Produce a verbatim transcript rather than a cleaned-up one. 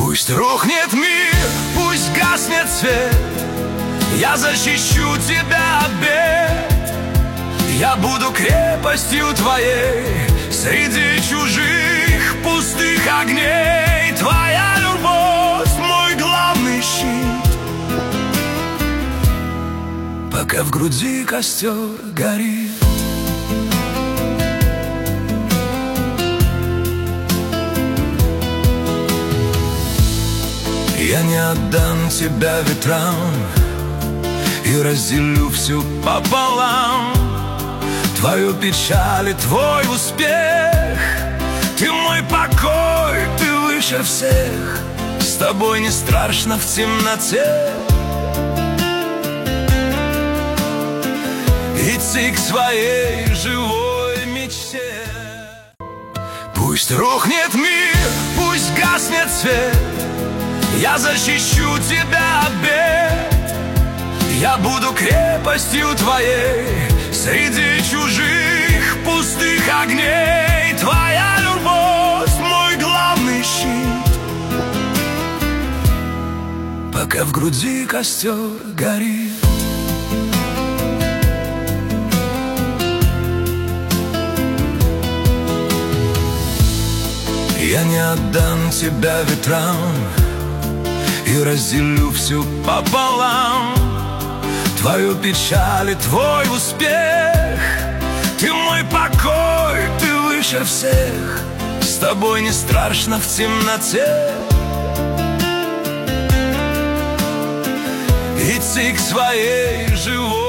Пусть рухнет мир, пусть гаснет свет, я защищу тебя от бед. Я буду крепостью твоей среди чужих пустых огней. Твоя любовь — мой главный щит, пока в груди костер горит. Я не отдам тебя ветрам и разделю всю пополам. Твою печаль и твой успех, ты мой покой, ты выше всех. С тобой не страшно в темноте идти к своей живой мечте. Пусть рухнет мир, пусть гаснет свет, я защищу тебя от бед. Я буду крепостью твоей среди чужих пустых огней. Твоя любовь — мой главный щит, пока в груди костер горит. Я не отдам тебя ветрам и разделю всю пополам. Твою печаль и твой успех, ты мой покой, ты выше всех. С тобой не страшно в темноте идти к своей живой